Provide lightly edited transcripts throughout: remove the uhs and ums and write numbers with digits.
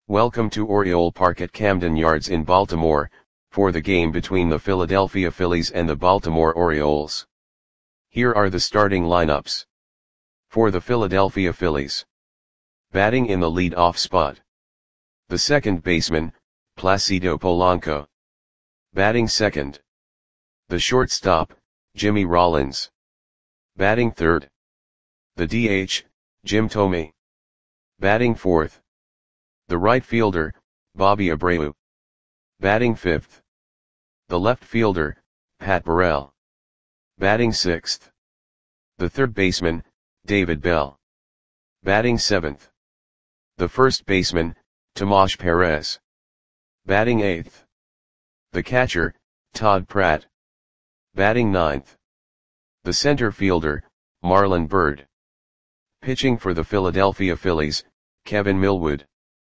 Welcome to Oriole Park at Camden Yards in Baltimore, for the game between the Philadelphia Phillies and the Baltimore Orioles. Here are the starting lineups. For the Philadelphia Phillies. Batting in the lead-off spot. The second baseman, Placido Polanco. Batting second. The shortstop, Jimmy Rollins. Batting third. The DH, Jim Thome. Batting fourth. The right fielder, Bobby Abreu. Batting fifth. The left fielder, Pat Burrell. Batting sixth. The third baseman, David Bell. Batting seventh. The first baseman, Tomas Perez. Batting eighth. The catcher, Todd Pratt. Batting ninth. The center fielder, Marlon Byrd. Pitching for the Philadelphia Phillies, Kevin Millwood.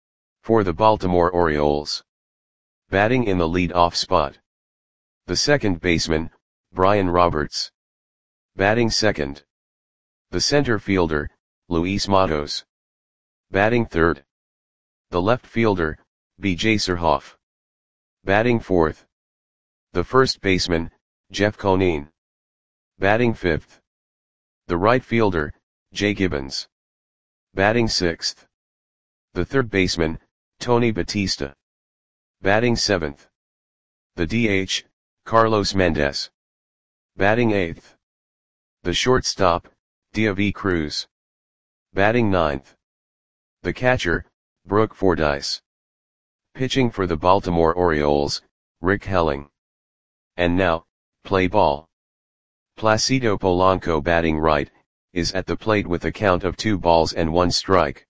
For the Baltimore Orioles. Batting in the lead-off spot. The second baseman, Brian Roberts. Batting second. The center fielder, Luis Matos. Batting third. The left fielder, B.J. Surhoff. Batting fourth. The first baseman, Jeff Conine. Batting fifth. The right fielder, Jay Gibbons. Batting sixth. The third baseman, Tony Batista. Batting seventh. The DH, Carlos Mendez. Batting eighth. The shortstop, Diavy Cruz. Batting ninth. The catcher, Brooke Fordyce. Pitching for the Baltimore Orioles, Rick Helling. And now, play ball. Placido Polanco batting right, is at the plate with a count of 2-1 strike.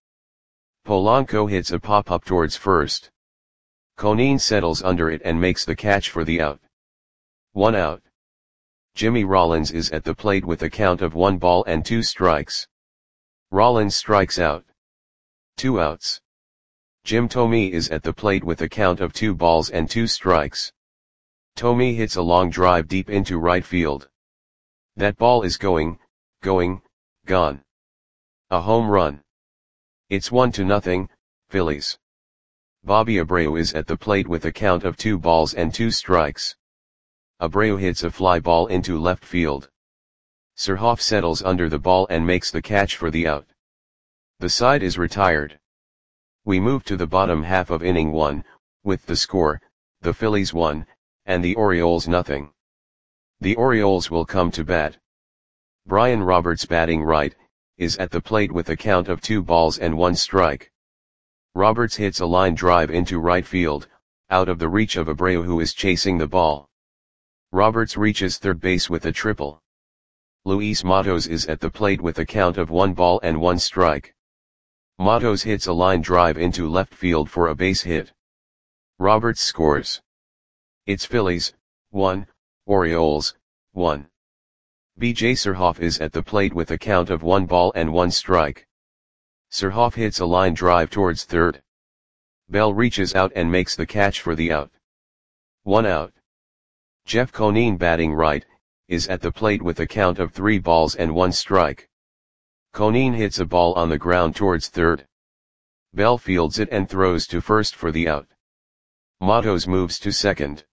Polanco hits a pop-up towards first. Conine settles under it and makes the catch for the out. 1 out. Jimmy Rollins is at the plate with a count of 1-2 strikes. Rollins strikes out. 2 outs. Jim Thome is at the plate with a count of 2-2 strikes. Thome hits a long drive deep into right field. That ball is going, gone. A home run. It's 1-0, Phillies. Bobby Abreu is at the plate with a count of 2-2 strikes. Abreu hits a fly ball into left field. Surhoff settles under the ball and makes the catch for the out. The side is retired. We move to the bottom half of inning 1, with the score, the Phillies 1, and the Orioles 0. The Orioles will come to bat. Brian Roberts batting right, is at the plate with a count of 2-1 strike. Roberts hits a line drive into right field, out of the reach of Abreu who is chasing the ball. Roberts reaches third base with a triple. Luis Matos is at the plate with a count of 1-1 strike. Matos hits a line drive into left field for a base hit. Roberts scores. It's Phillies, 1, Orioles, 1. B.J. Surhoff is at the plate with a count of 1-1 strike. Surhoff hits a line drive towards third. Bell reaches out and makes the catch for the out. 1 out. Jeff Conine batting right, is at the plate with a count of 3-1 strike. Conine hits a ball on the ground towards third. Bell fields it and throws to first for the out. Matos moves to second.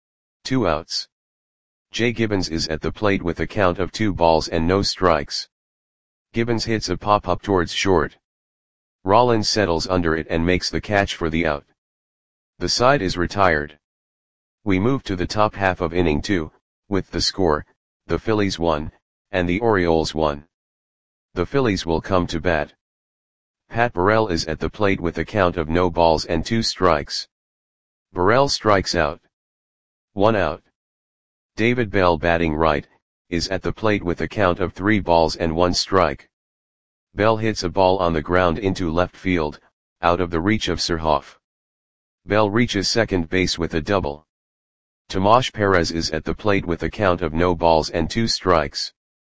2 outs. Jay Gibbons is at the plate with a count of 2-0 strikes. Gibbons hits a pop-up towards short. Rollins settles under it and makes the catch for the out. The side is retired. We move to the top half of inning 2, with the score, the Phillies 1, and the Orioles 1. The Phillies will come to bat. Pat Burrell is at the plate with a count of 0-2 strikes. Burrell strikes out. 1 out. David Bell batting right, is at the plate with a count of 3-1 strike. Bell hits a ball on the ground into left field, out of the reach of Surhoff. Bell reaches second base with a double. Tomas Perez is at the plate with a count of 0-2 strikes.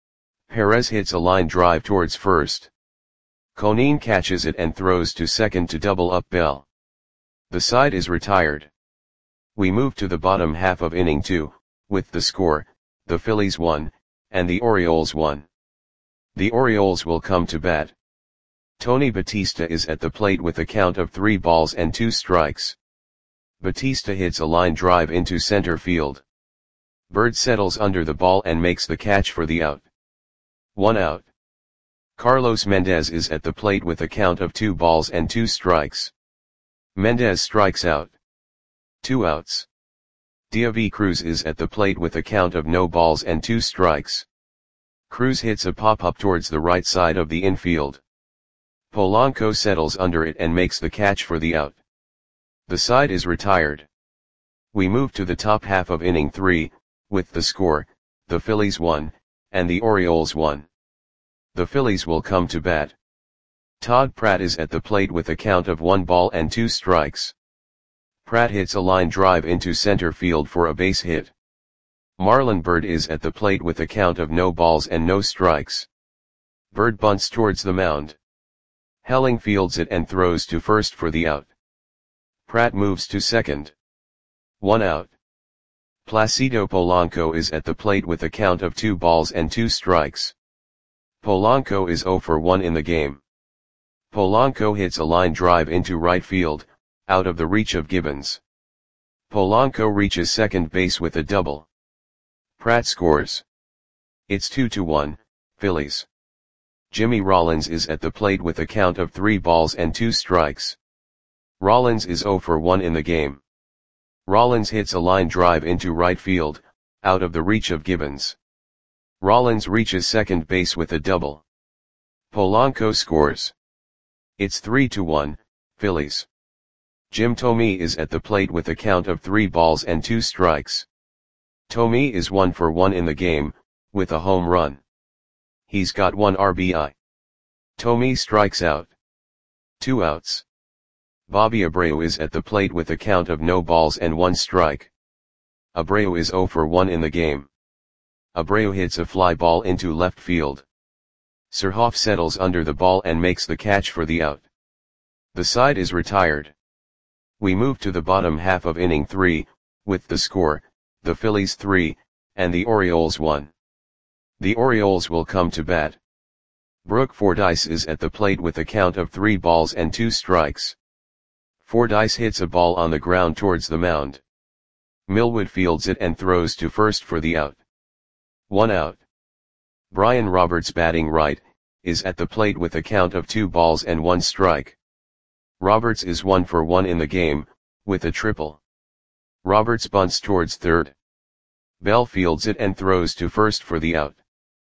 Perez hits a line drive towards first. Conine catches it and throws to second to double up Bell. The side is retired. We move to the bottom half of inning 2, with the score, the Phillies 1, and the Orioles 1. The Orioles will come to bat. Tony Batista is at the plate with a count of 3 balls and 2 strikes. Batista hits a line drive into center field. Bird settles under the ball and makes the catch for the out. 1 out. Carlos Mendez is at the plate with a count of 2 balls and 2 strikes. Mendez strikes out. 2 outs. Diaby Cruz is at the plate with a count of no balls and 2 strikes. Cruz hits a pop-up towards the right side of the infield. Polanco settles under it and makes the catch for the out. The side is retired. We move to the top half of inning 3, with the score, the Phillies 1, and the Orioles 1. The Phillies will come to bat. Todd Pratt is at the plate with a count of 1 ball and 2 strikes. Pratt hits a line drive into center field for a base hit. Marlon Byrd is at the plate with a count of no balls and no strikes. Byrd bunts towards the mound. Helling fields it and throws to first for the out. Pratt moves to second. 1 out. Placido Polanco is at the plate with a count of 2 balls and 2 strikes. Polanco is 0 for 1 in the game. Polanco hits a line drive into right field, out of the reach of Gibbons. Polanco reaches second base with a double. Pratt scores. It's 2-1, Phillies. Jimmy Rollins is at the plate with a count of 3 balls and 2 strikes. Rollins is 0 for 1 in the game. Rollins hits a line drive into right field, out of the reach of Gibbons. Rollins reaches second base with a double. Polanco scores. It's 3-1, Phillies. Jim Thome is at the plate with a count of 3 balls and 2 strikes. Thome is 1 for 1 in the game, with a home run. He's got 1 RBI. Thome strikes out. 2 outs. Bobby Abreu is at the plate with a count of no balls and 1 strike. Abreu is 0 for 1 in the game. Abreu hits a fly ball into left field. Surhoff settles under the ball and makes the catch for the out. The side is retired. We move to the bottom half of inning 3, with the score, the Phillies 3, and the Orioles 1. The Orioles will come to bat. Brooke Fordyce is at the plate with a count of 3 balls and 2 strikes. Fordyce hits a ball on the ground towards the mound. Millwood fields it and throws to first for the out. 1 out. Brian Roberts, batting right, is at the plate with a count of 2 balls and 1 strike. Roberts is 1 for 1 in the game, with a triple. Roberts bunts towards third. Bell fields it and throws to first for the out.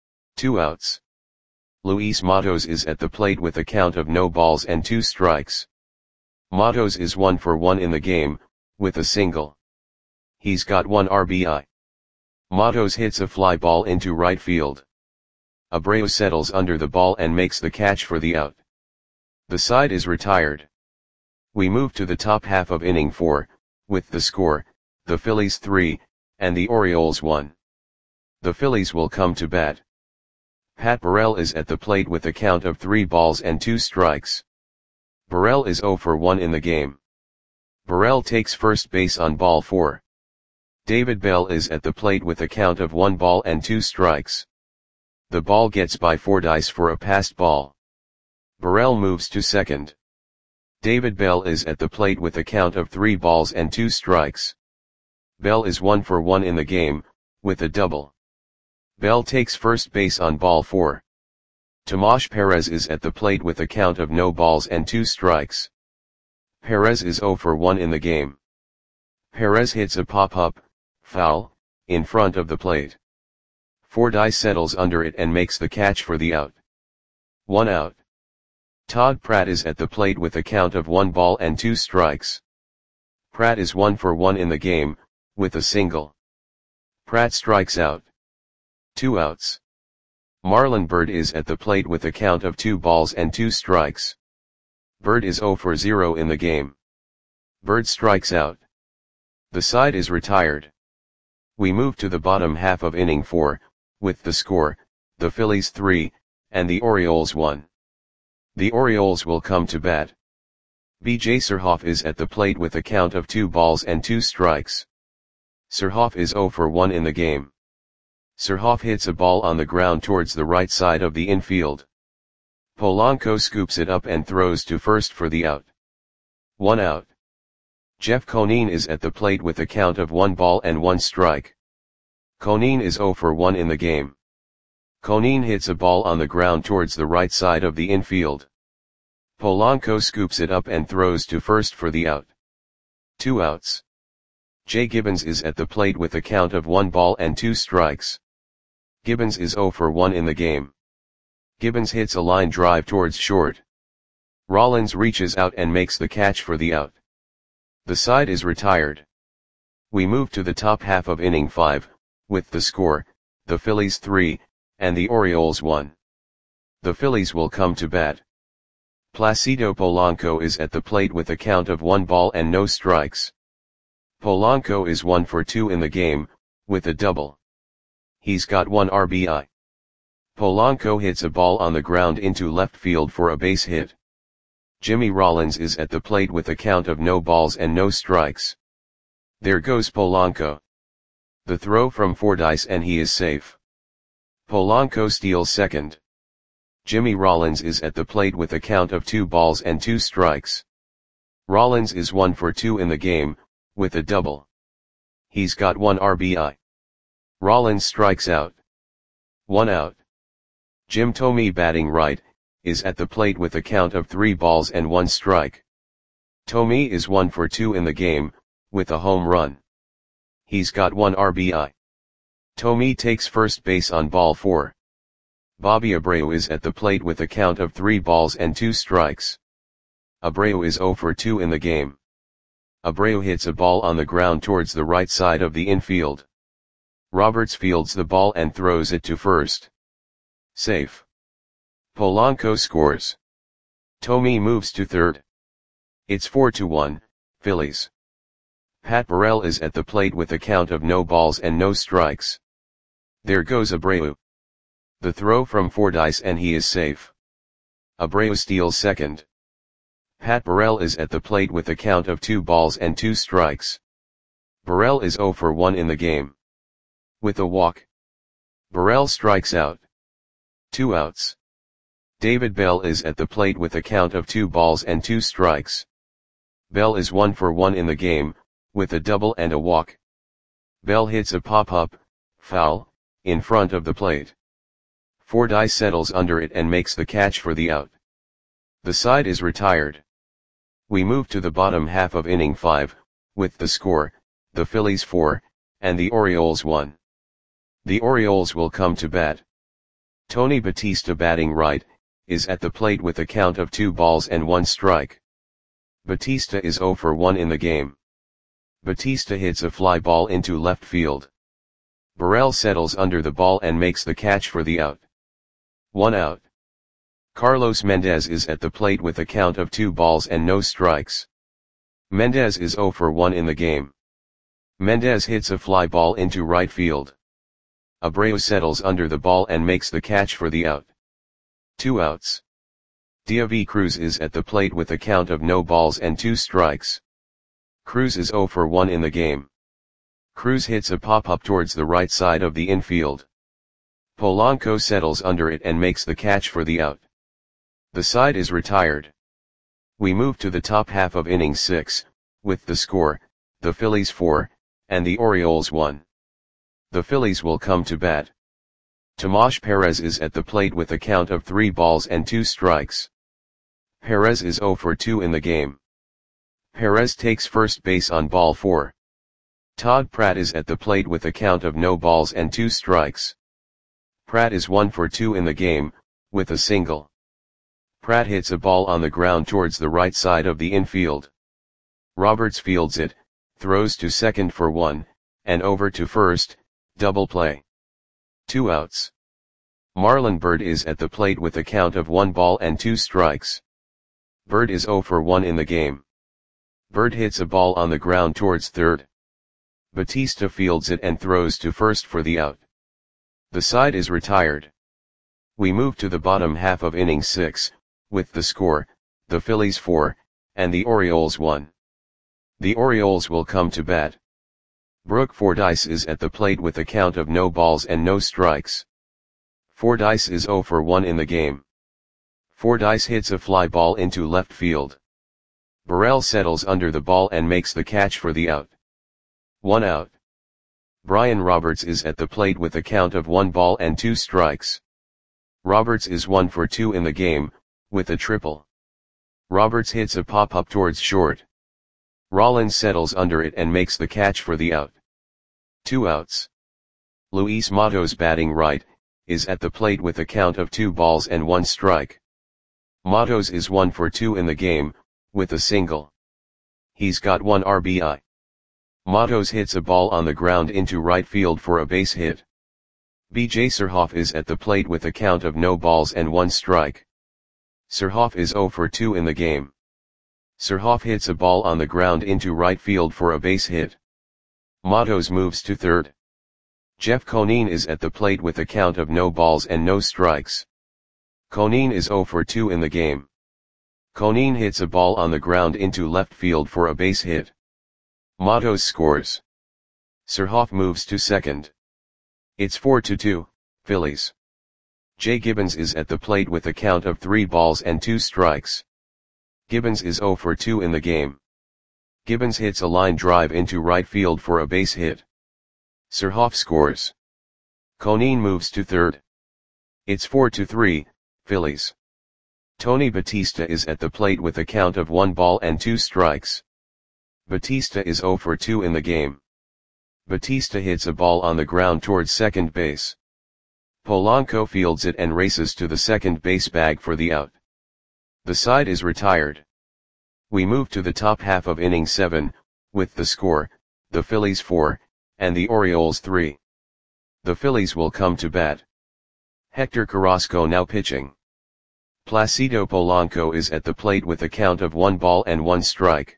2 outs. Luis Matos is at the plate with a count of no balls and 2 strikes. Matos is 1 for 1 in the game, with a single. He's got 1 RBI. Matos hits a fly ball into right field. Abreu settles under the ball and makes the catch for the out. The side is retired. We move to the top half of inning 4, with the score, the Phillies 3, and the Orioles 1. The Phillies will come to bat. Pat Burrell is at the plate with a count of 3 balls and 2 strikes. Burrell is 0 for 1 in the game. Burrell takes first base on ball 4. David Bell is at the plate with a count of 1 ball and 2 strikes. The ball gets by Fordyce for a passed ball. Burrell moves to second. David Bell is at the plate with a count of 3 balls and 2 strikes. Bell is 1 for 1 in the game, with a double. Bell takes first base on ball 4. Tomas Perez is at the plate with a count of no balls and 2 strikes. Perez is 0 for 1 in the game. Perez hits a pop-up, foul, in front of the plate. Fordyce settles under it and makes the catch for the out. 1 out. Todd Pratt is at the plate with a count of 1 ball and 2 strikes. Pratt is 1 for 1 in the game, with a single. Pratt strikes out. 2 outs. Marlon Byrd is at the plate with a count of 2 balls and 2 strikes. Byrd is 0 for 0 in the game. Byrd strikes out. The side is retired. We move to the bottom half of inning 4, with the score, the Phillies 3, and the Orioles 1. The Orioles will come to bat. B.J. Surhoff is at the plate with a count of 2 balls and 2 strikes. Surhoff is 0 for 1 in the game. Surhoff hits a ball on the ground towards the right side of the infield. Polanco scoops it up and throws to first for the out. 1 out. Jeff Conine is at the plate with a count of 1 ball and 1 strike. Conine is 0 for 1 in the game. Conine hits a ball on the ground towards the right side of the infield. Polanco scoops it up and throws to first for the out. 2 outs. Jay Gibbons is at the plate with a count of 1 ball and 2 strikes. Gibbons is 0 for 1 in the game. Gibbons hits a line drive towards short. Rollins reaches out and makes the catch for the out. The side is retired. We move to the top half of inning 5, with the score, the Phillies 3, and the Orioles 1. The Phillies will come to bat. Placido Polanco is at the plate with a count of 1 ball and no strikes. Polanco is 1 for 2 in the game, with a double. He's got 1 RBI. Polanco hits a ball on the ground into left field for a base hit. Jimmy Rollins is at the plate with a count of no balls and no strikes. There goes Polanco. The throw from Fordyce and he is safe. Polanco steals second. Jimmy Rollins is at the plate with a count of 2 balls and 2 strikes. Rollins is 1 for 2 in the game, with a double. He's got 1 RBI. Rollins strikes out. 1 out. Jim Thome, batting right, is at the plate with a count of 3 balls and 1 strike. Thome is 1 for 2 in the game, with a home run. He's got 1 RBI. Thome takes first base on ball 4. Bobby Abreu is at the plate with a count of 3 balls and 2 strikes. Abreu is 0 for 2 in the game. Abreu hits a ball on the ground towards the right side of the infield. Roberts fields the ball and throws it to first. Safe. Polanco scores. Thome moves to third. It's 4-1, Phillies. Pat Burrell is at the plate with a count of no balls and no strikes. There goes Abreu. The throw from Fordyce and he is safe. Abreu steals second. Pat Burrell is at the plate with a count of 2 balls and 2 strikes. Burrell is 0 for 1 in the game. With a walk. Burrell strikes out. 2 outs. David Bell is at the plate with a count of 2 balls and 2 strikes. Bell is 1 for 1 in the game, with a double and a walk. Bell hits a pop-up, foul, in front of the plate. Fordyce settles under it and makes the catch for the out. The side is retired. We move to the bottom half of inning 5, with the score, the Phillies 4, and the Orioles 1. The Orioles will come to bat. Tony Batista, batting right, is at the plate with a count of 2 balls and 1 strike. Batista is 0 for 1 in the game. Batista hits a fly ball into left field. Burrell settles under the ball and makes the catch for the out. 1 out. Carlos Mendez is at the plate with a count of 2 balls and no strikes. Mendez is 0 for 1 in the game. Mendez hits a fly ball into right field. Abreu settles under the ball and makes the catch for the out. 2 outs. Deivi Cruz is at the plate with a count of no balls and 2 strikes. Cruz is 0 for 1 in the game. Cruz hits a pop-up towards the right side of the infield. Polanco settles under it and makes the catch for the out. The side is retired. We move to the top half of inning 6, with the score, the Phillies 4, and the Orioles 1. The Phillies will come to bat. Tomas Perez is at the plate with a count of 3 balls and 2 strikes. Perez is 0 for 2 in the game. Perez takes first base on ball 4. Todd Pratt is at the plate with a count of no balls and 2 strikes. Pratt is 1 for 2 in the game, with a single. Pratt hits a ball on the ground towards the right side of the infield. Roberts fields it, throws to second for 1, and over to first, double play. 2 outs. Marlon Byrd is at the plate with a count of 1 ball and 2 strikes. Byrd is 0 for 1 in the game. Byrd hits a ball on the ground towards third. Batista fields it and throws to first for the out. The side is retired. We move to the bottom half of inning 6, with the score, the Phillies 4, and the Orioles 1. The Orioles will come to bat. Brooke Fordyce is at the plate with a count of no balls and no strikes. Fordyce is 0 for 1 in the game. Fordyce hits a fly ball into left field. Burrell settles under the ball and makes the catch for the out. 1 out. Brian Roberts is at the plate with a count of 1 ball and 2 strikes. Roberts is 1 for 2 in the game, with a triple. Roberts hits a pop-up towards short. Rollins settles under it and makes the catch for the out. 2 outs. Luis Matos, batting right, is at the plate with a count of 2 balls and 1 strike. Matos is 1 for 2 in the game, with a single. He's got 1 RBI. Matos hits a ball on the ground into right field for a base hit. B.J. Surhoff is at the plate with a count of no balls and 1 strike. Surhoff is 0 for 2 in the game. Surhoff hits a ball on the ground into right field for a base hit. Matos moves to third. Jeff Conine is at the plate with a count of no balls and no strikes. Conine is 0 for 2 in the game. Conine hits a ball on the ground into left field for a base hit. Matos scores. Surhoff moves to second. It's 4-2, Phillies. Jay Gibbons is at the plate with a count of 3 balls and 2 strikes. Gibbons is 0 for 2 in the game. Gibbons hits a line drive into right field for a base hit. Surhoff scores. Conine moves to third. It's 4-3, Phillies. Tony Batista is at the plate with a count of 1 ball and 2 strikes. Batista is 0 for 2 in the game. Batista hits a ball on the ground towards second base. Polanco fields it and races to the second base bag for the out. The side is retired. We move to the top half of inning 7, with the score, the Phillies 4, and the Orioles 3. The Phillies will come to bat. Hector Carrasco now pitching. Placido Polanco is at the plate with a count of 1 ball and 1 strike.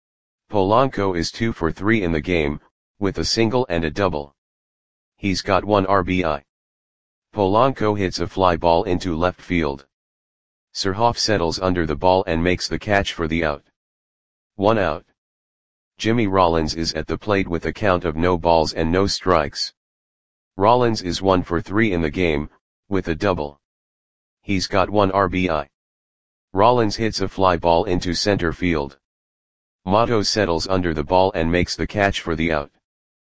Polanco is 2 for 3 in the game, with a single and a double. He's got 1 RBI. Polanco hits a fly ball into left field. Surhoff settles under the ball and makes the catch for the out. 1 out. Jimmy Rollins is at the plate with a count of no balls and no strikes. Rollins is 1 for 3 in the game, with a double. He's got 1 RBI. Rollins hits a fly ball into center field. Matos settles under the ball and makes the catch for the out.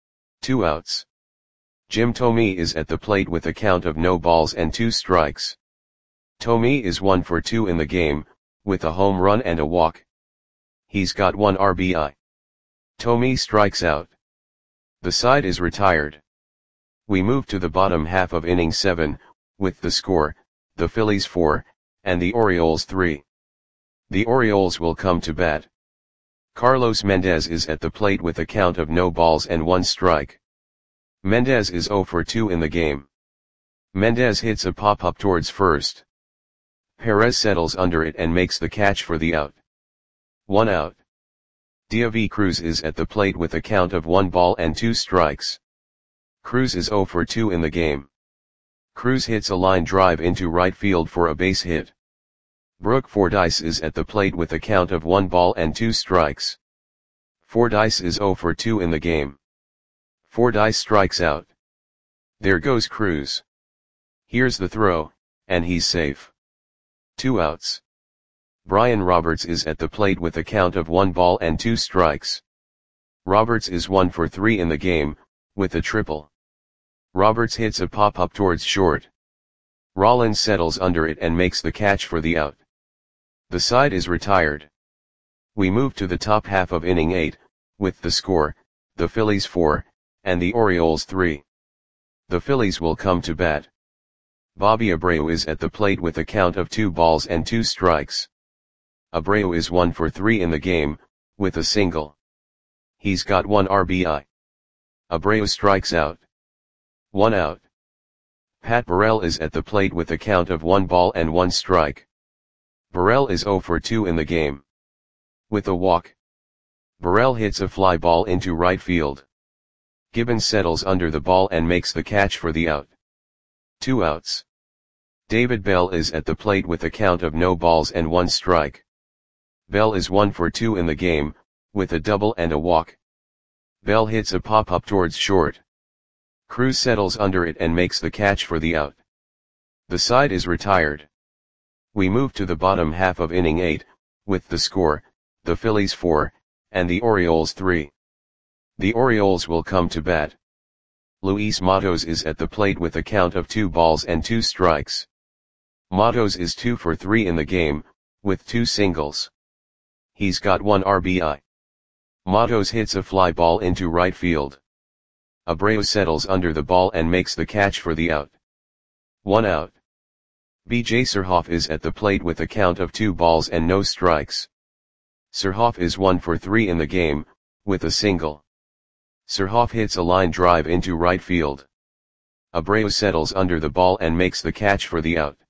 2 outs. Jim Thome is at the plate with a count of no balls and 2 strikes. Thome is 1 for 2 in the game, with a home run and a walk. He's got 1 RBI. Thome strikes out. The side is retired. We move to the bottom half of inning 7, with the score, the Phillies 4, and the Orioles 3. The Orioles will come to bat. Carlos Mendez is at the plate with a count of no balls and 1 strike. Mendez is 0 for 2 in the game. Mendez hits a pop-up towards first. Perez settles under it and makes the catch for the out. 1 out. Diavi Cruz is at the plate with a count of 1 ball and 2 strikes. Cruz is 0 for 2 in the game. Cruz hits a line drive into right field for a base hit. Brooke Fordyce is at the plate with a count of 1 ball and 2 strikes. Fordyce is 0 for 2 in the game. Fordyce strikes out. There goes Cruz. Here's the throw, and he's safe. 2 outs. Brian Roberts is at the plate with a count of 1 ball and 2 strikes. Roberts is 1 for 3 in the game, with a triple. Roberts hits a pop-up towards short. Rollins settles under it and makes the catch for the out. The side is retired. We move to the top half of inning 8, with the score, the Phillies 4, and the Orioles 3. The Phillies will come to bat. Bobby Abreu is at the plate with a count of 2 balls and 2 strikes. Abreu is 1 for 3 in the game, with a single. He's got 1 RBI. Abreu strikes out. 1 out. Pat Burrell is at the plate with a count of 1 ball and 1 strike. Burrell is 0 for 2 in the game. With a walk. Burrell hits a fly ball into right field. Gibbons settles under the ball and makes the catch for the out. 2 outs. David Bell is at the plate with a count of no balls and 1 strike. Bell is 1 for 2 in the game, with a double and a walk. Bell hits a pop-up towards short. Cruz settles under it and makes the catch for the out. The side is retired. We move to the bottom half of inning 8, with the score, the Phillies 4, and the Orioles 3. The Orioles will come to bat. Luis Matos is at the plate with a count of 2 balls and 2 strikes. Matos is 2 for 3 in the game, with 2 singles. He's got 1 RBI. Matos hits a fly ball into right field. Abreu settles under the ball and makes the catch for the out. 1 out. B.J. Surhoff is at the plate with a count of 2 balls and no strikes. Surhoff is 1 for 3 in the game, with a single. Surhoff hits a line drive into right field. Abreu settles under the ball and makes the catch for the out.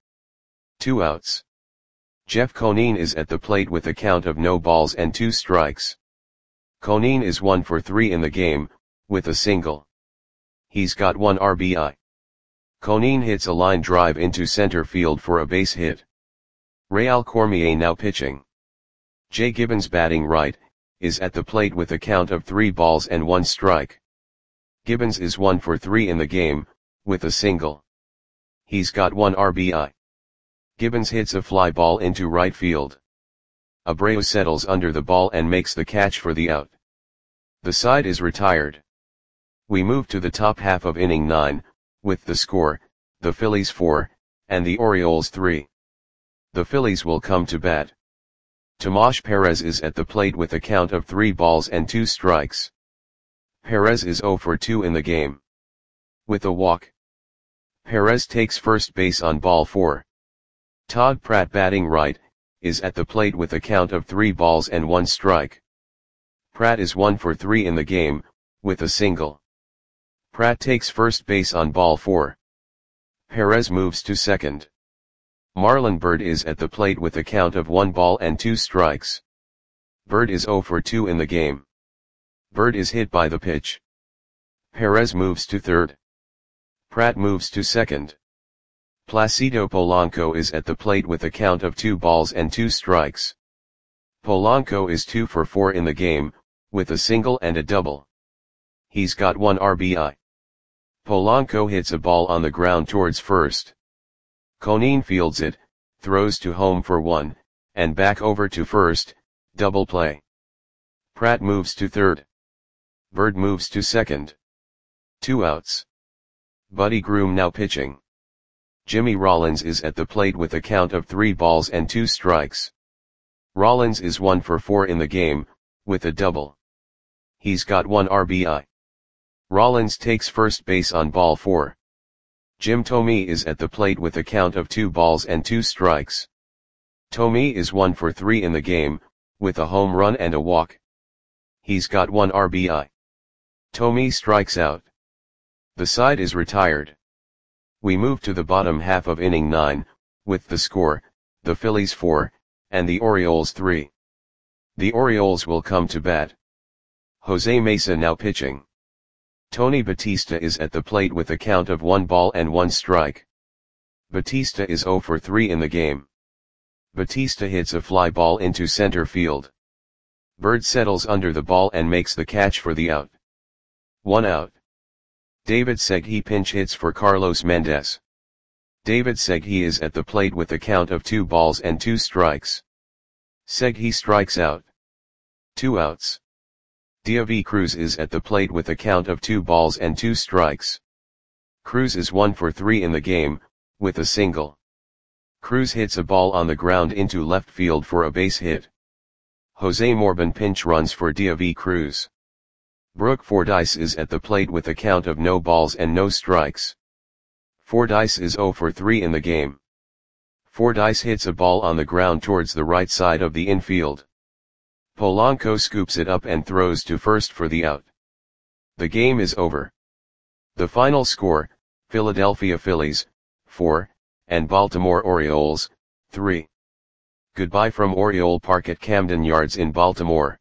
2 outs. Jeff Conine is at the plate with a count of no balls and 2 strikes. Conine is 1 for 3 in the game, with a single. He's got 1 RBI. Conine hits a line drive into center field for a base hit. Real Cormier now pitching. Jay Gibbons batting right, is at the plate with a count of 3 balls and 1 strike. Gibbons is 1 for 3 in the game, with a single. He's got 1 RBI. Gibbons hits a fly ball into right field. Abreu settles under the ball and makes the catch for the out. The side is retired. We move to the top half of inning 9, with the score, the Phillies 4, and the Orioles 3. The Phillies will come to bat. Tomas Perez is at the plate with a count of 3 balls and 2 strikes. Perez is 0 for 2 in the game. With a walk. Perez takes first base on ball 4. Todd Pratt batting right, is at the plate with a count of 3 balls and 1 strike. Pratt is 1 for 3 in the game, with a single. Pratt takes first base on ball 4. Perez moves to second. Marlon Byrd is at the plate with a count of 1 ball and 2 strikes. Byrd is 0 for 2 in the game. Byrd is hit by the pitch. Perez moves to third. Pratt moves to second. Placido Polanco is at the plate with a count of 2 balls and 2 strikes. Polanco is 2 for 4 in the game, with a single and a double. He's got 1 RBI. Polanco hits a ball on the ground towards first. Conine fields it, throws to home for 1, and back over to first, double play. Pratt moves to third. Byrd moves to second. 2 outs. Buddy Groom now pitching. Jimmy Rollins is at the plate with a count of 3 balls and 2 strikes. Rollins is 1 for 4 in the game, with a double. He's got 1 RBI. Rollins takes first base on ball 4. Jim Thome is at the plate with a count of 2 balls and 2 strikes. Thome is 1 for 3 in the game, with a home run and a walk. He's got 1 RBI. Thome strikes out. The side is retired. We move to the bottom half of inning 9, with the score, the Phillies 4, and the Orioles 3. The Orioles will come to bat. Jose Mesa now pitching. Tony Batista is at the plate with a count of 1 ball and 1 strike. Batista is 0 for 3 in the game. Batista hits a fly ball into center field. Byrd settles under the ball and makes the catch for the out. 1 out. David Segui pinch hits for Carlos Mendez. David Segui is at the plate with a count of 2 balls and 2 strikes. Segui strikes out. 2 outs. Deivi Cruz is at the plate with a count of 2 balls and 2 strikes. Cruz is 1 for 3 in the game, with a single. Cruz hits a ball on the ground into left field for a base hit. Jose Morban pinch runs for Deivi Cruz. Brooke Fordyce is at the plate with a count of no balls and no strikes. Fordyce is 0 for 3 in the game. Fordyce hits a ball on the ground towards the right side of the infield. Polanco scoops it up and throws to first for the out. The game is over. The final score, Philadelphia Phillies, 4, and Baltimore Orioles, 3. Goodbye from Oriole Park at Camden Yards in Baltimore.